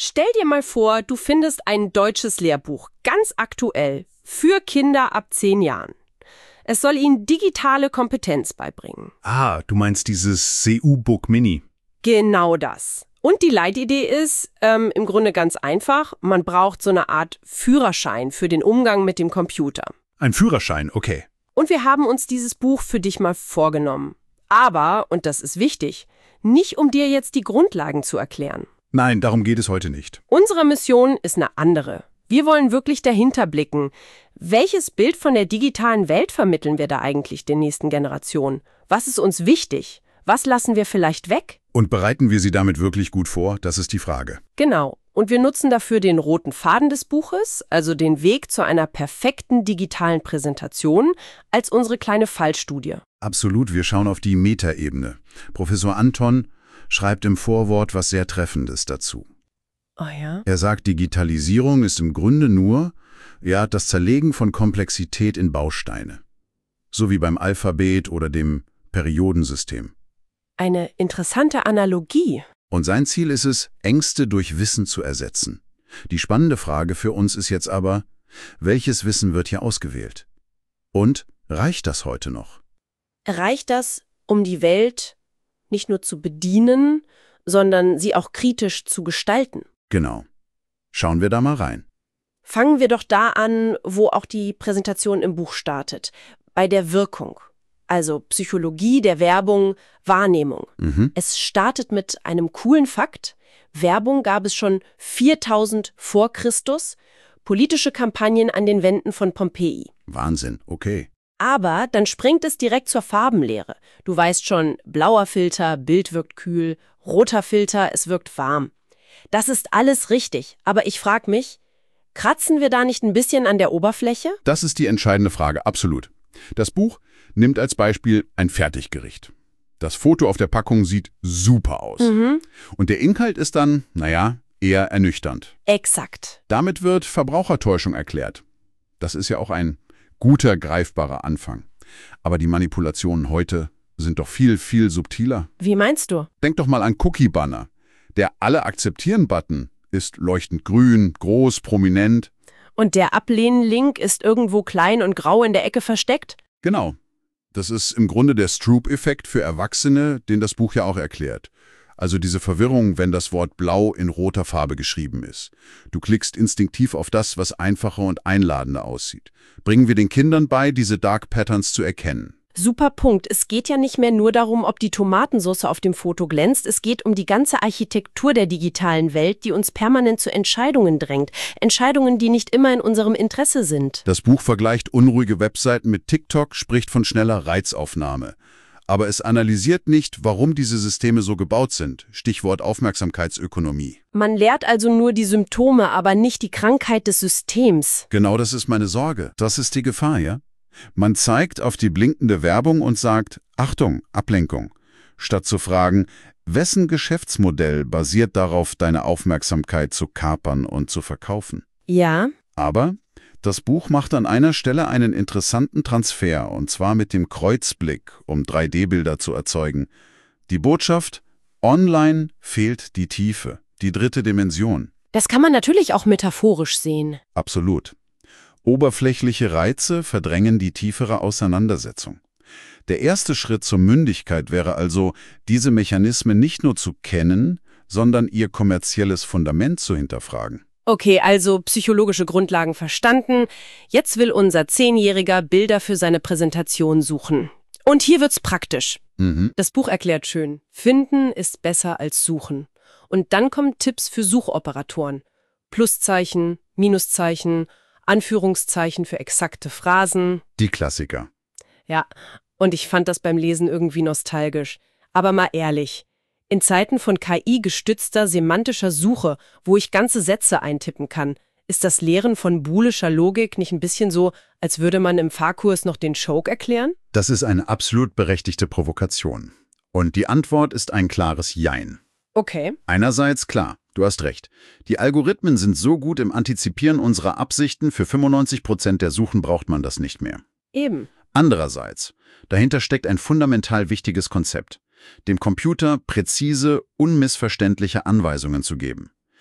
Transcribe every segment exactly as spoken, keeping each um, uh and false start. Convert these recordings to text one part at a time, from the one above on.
Stell dir mal vor, du findest ein deutsches Lehrbuch, ganz aktuell, für Kinder ab zehn Jahren. Es soll ihnen digitale Kompetenz beibringen. Ah, du meinst dieses C U-Book Mini. Genau das. Und die Leitidee ist ähm, im Grunde ganz einfach. Man braucht so eine Art Führerschein für den Umgang mit dem Computer. Ein Führerschein, okay. Und wir haben uns dieses Buch für dich mal vorgenommen. Aber, und das ist wichtig, nicht um dir jetzt die Grundlagen zu erklären. Nein, darum geht es heute nicht. Unsere Mission ist eine andere. Wir wollen wirklich dahinter blicken. Welches Bild von der digitalen Welt vermitteln wir da eigentlich den nächsten Generationen? Was ist uns wichtig? Was lassen wir vielleicht weg? Und bereiten wir sie damit wirklich gut vor? Das ist die Frage. Genau. Und wir nutzen dafür den roten Faden des Buches, also den Weg zu einer perfekten digitalen Präsentation, als unsere kleine Fallstudie. Absolut, wir schauen auf die Metaebene. Professor Anton schreibt im Vorwort was sehr Treffendes dazu. Oh ja? Er sagt, Digitalisierung ist im Grunde nur, ja, das Zerlegen von Komplexität in Bausteine. So wie beim Alphabet oder dem Periodensystem. Eine interessante Analogie. Und sein Ziel ist es, Ängste durch Wissen zu ersetzen. Die spannende Frage für uns ist jetzt aber, welches Wissen wird hier ausgewählt? Und reicht das heute noch? Reicht das, um die Welt nicht nur zu bedienen, sondern sie auch kritisch zu gestalten? Genau. Schauen wir da mal rein. Fangen wir doch da an, wo auch die Präsentation im Buch startet. Bei der Wirkung. Also Psychologie der Werbung, Wahrnehmung. Mhm. Es startet mit einem coolen Fakt. Werbung gab es schon viertausend vor Christus. Politische Kampagnen an den Wänden von Pompeji. Wahnsinn, okay. Aber dann springt es direkt zur Farbenlehre. Du weißt schon, blauer Filter, Bild wirkt kühl, roter Filter, es wirkt warm. Das ist alles richtig, aber ich frage mich, kratzen wir da nicht ein bisschen an der Oberfläche? Das ist die entscheidende Frage, absolut. Das Buch nimmt als Beispiel ein Fertiggericht. Das Foto auf der Packung sieht super aus. Mhm. Und der Inhalt ist dann, naja, eher ernüchternd. Exakt. Damit wird Verbrauchertäuschung erklärt. Das ist ja auch ein guter, greifbarer Anfang. Aber die Manipulationen heute sind doch viel, viel subtiler. Wie meinst du? Denk doch mal an Cookie-Banner. Der Alle-Akzeptieren-Button ist leuchtend grün, groß, prominent. Und der Ablehnen-Link ist irgendwo klein und grau in der Ecke versteckt? Genau. Das ist im Grunde der Stroop-Effekt für Erwachsene, den das Buch ja auch erklärt. Also diese Verwirrung, wenn das Wort blau in roter Farbe geschrieben ist. Du klickst instinktiv auf das, was einfacher und einladender aussieht. Bringen wir den Kindern bei, diese Dark Patterns zu erkennen. Super Punkt. Es geht ja nicht mehr nur darum, ob die Tomatensauce auf dem Foto glänzt. Es geht um die ganze Architektur der digitalen Welt, die uns permanent zu Entscheidungen drängt. Entscheidungen, die nicht immer in unserem Interesse sind. Das Buch vergleicht unruhige Webseiten mit TikTok, spricht von schneller Reizaufnahme. Aber es analysiert nicht, warum diese Systeme so gebaut sind. Stichwort Aufmerksamkeitsökonomie. Man lehrt also nur die Symptome, aber nicht die Krankheit des Systems. Genau das ist meine Sorge. Das ist die Gefahr, ja? Man zeigt auf die blinkende Werbung und sagt, Achtung, Ablenkung, statt zu fragen, wessen Geschäftsmodell basiert darauf, deine Aufmerksamkeit zu kapern und zu verkaufen. Ja. Aber das Buch macht an einer Stelle einen interessanten Transfer, und zwar mit dem Kreuzblick, um drei D Bilder zu erzeugen. Die Botschaft, online fehlt die Tiefe, die dritte Dimension. Das kann man natürlich auch metaphorisch sehen. Absolut. Oberflächliche Reize verdrängen die tiefere Auseinandersetzung. Der erste Schritt zur Mündigkeit wäre also, diese Mechanismen nicht nur zu kennen, sondern ihr kommerzielles Fundament zu hinterfragen. Okay, also psychologische Grundlagen verstanden. Jetzt will unser Zehnjähriger Bilder für seine Präsentation suchen. Und hier wird's praktisch. Mhm. Das Buch erklärt schön, finden ist besser als suchen. Und dann kommen Tipps für Suchoperatoren. Pluszeichen, Minuszeichen, Anführungszeichen für exakte Phrasen. Die Klassiker. Ja, und ich fand das beim Lesen irgendwie nostalgisch. Aber mal ehrlich, in Zeiten von K I-gestützter semantischer Suche, wo ich ganze Sätze eintippen kann, ist das Lehren von boolischer Logik nicht ein bisschen so, als würde man im Fahrkurs noch den Choke erklären? Das ist eine absolut berechtigte Provokation. Und die Antwort ist ein klares Jein. Okay. Einerseits klar, du hast recht. Die Algorithmen sind so gut im Antizipieren unserer Absichten, für fünfundneunzig Prozent der Suchen braucht man das nicht mehr. Eben. Andererseits, dahinter steckt ein fundamental wichtiges Konzept, dem Computer präzise, unmissverständliche Anweisungen zu geben.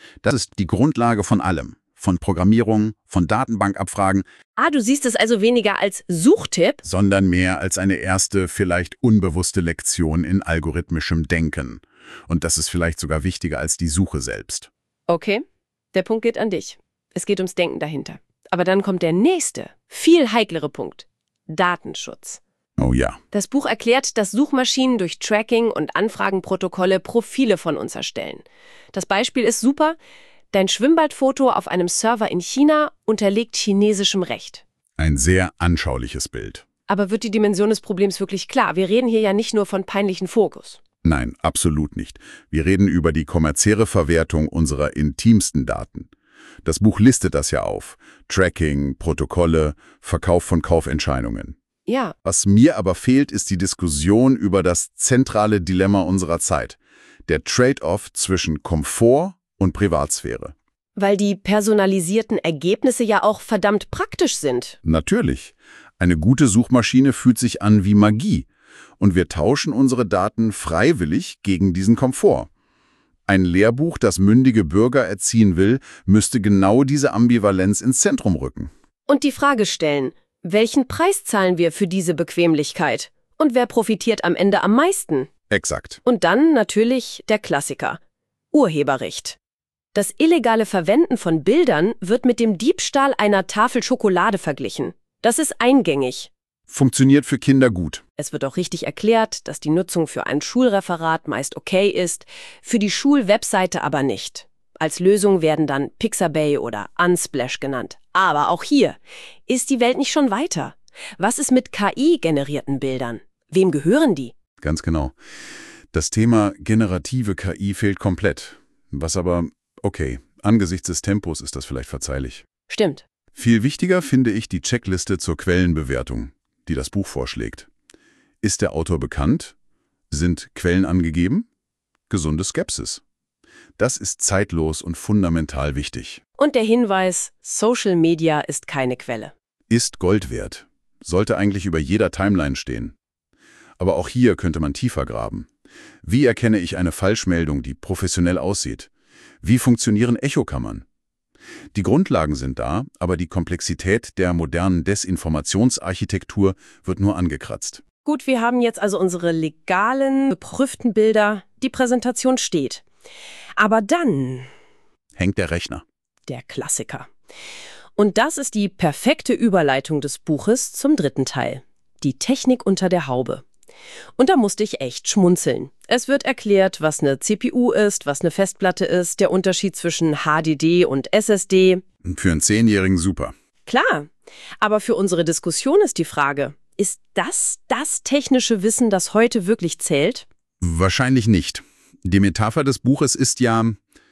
Das ist die Grundlage von allem. Von Programmierung, von Datenbankabfragen, Ah, du siehst es also weniger als Suchtipp? sondern mehr als eine erste, vielleicht unbewusste Lektion in algorithmischem Denken. Und das ist vielleicht sogar wichtiger als die Suche selbst. Okay, der Punkt geht an dich. Es geht ums Denken dahinter. Aber dann kommt der nächste, viel heiklere Punkt. Datenschutz. Oh ja. Das Buch erklärt, dass Suchmaschinen durch Tracking und Anfragenprotokolle Profile von uns erstellen. Das Beispiel ist super. Dein Schwimmbadfoto auf einem Server in China unterliegt chinesischem Recht. Ein sehr anschauliches Bild. Aber wird die Dimension des Problems wirklich klar? Wir reden hier ja nicht nur von peinlichen Fotos. Nein, absolut nicht. Wir reden über die kommerzielle Verwertung unserer intimsten Daten. Das Buch listet das ja auf. Tracking, Protokolle, Verkauf von Kaufentscheidungen. Ja, Was mir aber fehlt, ist die Diskussion über das zentrale Dilemma unserer Zeit. Der Trade-off zwischen Komfort und Privatsphäre. weil die personalisierten Ergebnisse ja auch verdammt praktisch sind. Natürlich. Eine gute Suchmaschine fühlt sich an wie Magie. Und wir tauschen unsere Daten freiwillig gegen diesen Komfort. Ein Lehrbuch, das mündige Bürger erziehen will, müsste genau diese Ambivalenz ins Zentrum rücken. Und die Frage stellen, welchen Preis zahlen wir für diese Bequemlichkeit? Und wer profitiert am Ende am meisten? Exakt. Und dann natürlich der Klassiker. Urheberrecht. Das illegale Verwenden von Bildern wird mit dem Diebstahl einer Tafel Schokolade verglichen. Das ist eingängig. Funktioniert für Kinder gut. Es wird auch richtig erklärt, dass die Nutzung für ein Schulreferat meist okay ist, für die Schulwebseite aber nicht. Als Lösung werden dann Pixabay oder Unsplash genannt. Aber auch hier ist die Welt nicht schon weiter. Was ist mit K I-generierten Bildern? Wem gehören die? Ganz genau. Das Thema generative K I fehlt komplett. Was aber, okay, angesichts des Tempos ist das vielleicht verzeihlich. Stimmt. Viel wichtiger finde ich die Checkliste zur Quellenbewertung, die das Buch vorschlägt. Ist der Autor bekannt? Sind Quellen angegeben? Gesunde Skepsis. Das ist zeitlos und fundamental wichtig. Und der Hinweis, Social Media ist keine Quelle. Ist Gold wert. Sollte eigentlich über jeder Timeline stehen. Aber auch hier könnte man tiefer graben. Wie erkenne ich eine Falschmeldung, die professionell aussieht? Wie funktionieren Echokammern? Die Grundlagen sind da, aber die Komplexität der modernen Desinformationsarchitektur wird nur angekratzt. Gut, wir haben jetzt also unsere legalen, geprüften Bilder. Die Präsentation steht. Aber dann Hängt der Rechner. der Klassiker. Und das ist die perfekte Überleitung des Buches zum dritten Teil. Die Technik unter der Haube. Und da musste ich echt schmunzeln. Es wird erklärt, was eine C P U ist, was eine Festplatte ist, der Unterschied zwischen H D D und S S D. Für einen Zehnjährigen super. Klar, aber für unsere Diskussion ist die Frage, ist das das technische Wissen, das heute wirklich zählt? Wahrscheinlich nicht. Die Metapher des Buches ist ja,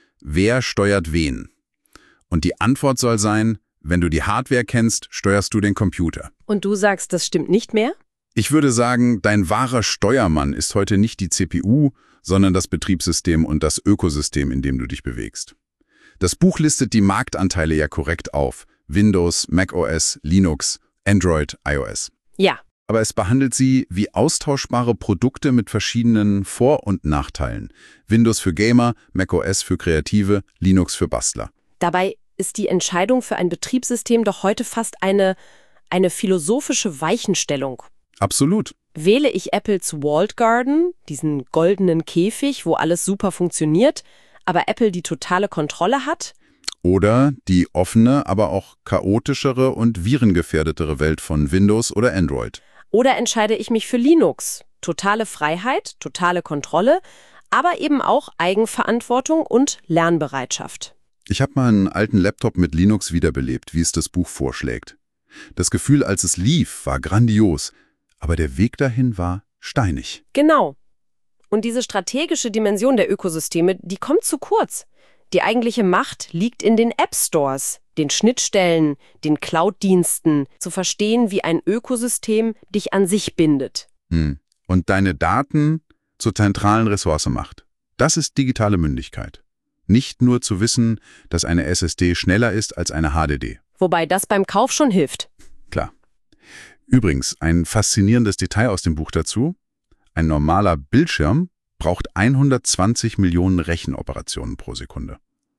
wer steuert wen? Und die Antwort soll sein, wenn du die Hardware kennst, steuerst du den Computer. Und du sagst, das stimmt nicht mehr? Ich würde sagen, dein wahrer Steuermann ist heute nicht die C P U, sondern das Betriebssystem und das Ökosystem, in dem du dich bewegst. Das Buch listet die Marktanteile ja korrekt auf. Windows, macOS, Linux, Android, iOS. Ja. Aber es behandelt sie wie austauschbare Produkte mit verschiedenen Vor- und Nachteilen. Windows für Gamer, macOS für Kreative, Linux für Bastler. Dabei ist die Entscheidung für ein Betriebssystem doch heute fast eine, eine philosophische Weichenstellung. Absolut. Wähle ich Apples Walled Garden, diesen goldenen Käfig, wo alles super funktioniert, aber Apple die totale Kontrolle hat? Oder die offene, aber auch chaotischere und virengefährdetere Welt von Windows oder Android. Oder entscheide ich mich für Linux? Totale Freiheit, totale Kontrolle, aber eben auch Eigenverantwortung und Lernbereitschaft. Ich habe mal einen alten Laptop mit Linux wiederbelebt, wie es das Buch vorschlägt. Das Gefühl, als es lief, war grandios, aber der Weg dahin war steinig. Genau. Und diese strategische Dimension der Ökosysteme, die kommt zu kurz. Die eigentliche Macht liegt in den App-Stores, den Schnittstellen, den Cloud-Diensten, zu verstehen, wie ein Ökosystem dich an sich bindet. Hm. Und deine Daten zur zentralen Ressource macht. Das ist digitale Mündigkeit. Nicht nur zu wissen, dass eine S S D schneller ist als eine H D D. Wobei das beim Kauf schon hilft. Klar. Übrigens, ein faszinierendes Detail aus dem Buch dazu. Ein normaler Bildschirm braucht hundertzwanzig Millionen Rechenoperationen pro Sekunde.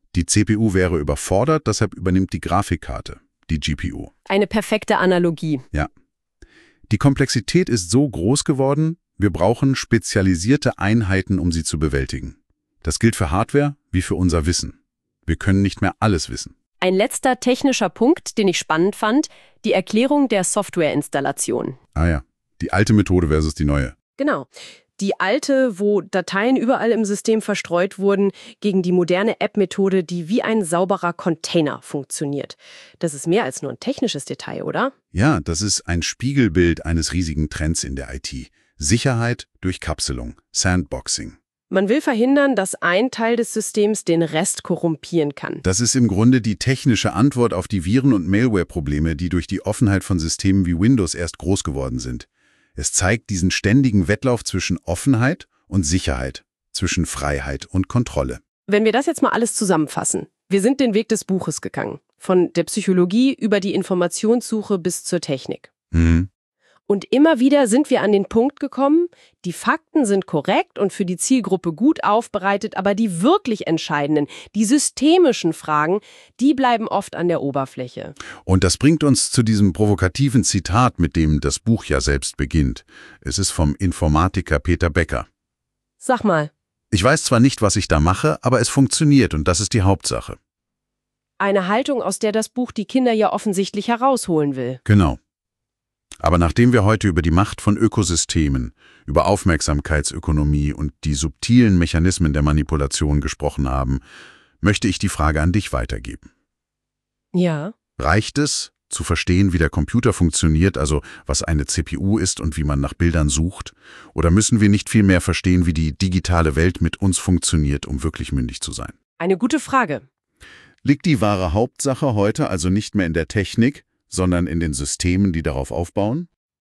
Die C P U wäre überfordert, deshalb übernimmt die Grafikkarte, die G P U. Eine perfekte Analogie. Ja. Die Komplexität ist so groß geworden, wir brauchen spezialisierte Einheiten, um sie zu bewältigen. Das gilt für Hardware wie für unser Wissen. Wir können nicht mehr alles wissen. Ein letzter technischer Punkt, den ich spannend fand, die Erklärung der Softwareinstallation. Ah ja, die alte Methode versus die neue. Genau. Die alte, wo Dateien überall im System verstreut wurden, gegen die moderne App-Methode, die wie ein sauberer Container funktioniert. Das ist mehr als nur ein technisches Detail, oder? Ja, das ist ein Spiegelbild eines riesigen Trends in der I T. Sicherheit durch Kapselung, Sandboxing. Man will verhindern, dass ein Teil des Systems den Rest korrumpieren kann. Das ist im Grunde die technische Antwort auf die Viren- und Malware-Probleme, die durch die Offenheit von Systemen wie Windows erst groß geworden sind. Es zeigt diesen ständigen Wettlauf zwischen Offenheit und Sicherheit, zwischen Freiheit und Kontrolle. Wenn wir das jetzt mal alles zusammenfassen. Wir sind den Weg des Buches gegangen. Von der Psychologie über die Informationssuche bis zur Technik. Mhm. Und immer wieder sind wir an den Punkt gekommen, die Fakten sind korrekt und für die Zielgruppe gut aufbereitet, aber die wirklich entscheidenden, die systemischen Fragen, die bleiben oft an der Oberfläche. Und das bringt uns zu diesem provokativen Zitat, mit dem das Buch ja selbst beginnt. Es ist vom Informatiker Peter Becker. Sag mal. Ich weiß zwar nicht, was ich da mache, aber es funktioniert und das ist die Hauptsache. Eine Haltung, aus der das Buch die Kinder ja offensichtlich herausholen will. Genau. Aber nachdem wir heute über die Macht von Ökosystemen, über Aufmerksamkeitsökonomie und die subtilen Mechanismen der Manipulation gesprochen haben, möchte ich die Frage an dich weitergeben. Ja. Reicht es, zu verstehen, wie der Computer funktioniert, also was eine C P U ist und wie man nach Bildern sucht? Oder müssen wir nicht viel mehr verstehen, wie die digitale Welt mit uns funktioniert, um wirklich mündig zu sein? Eine gute Frage. Liegt die wahre Hauptsache heute also nicht mehr in der Technik, sondern in den Systemen, die darauf aufbauen?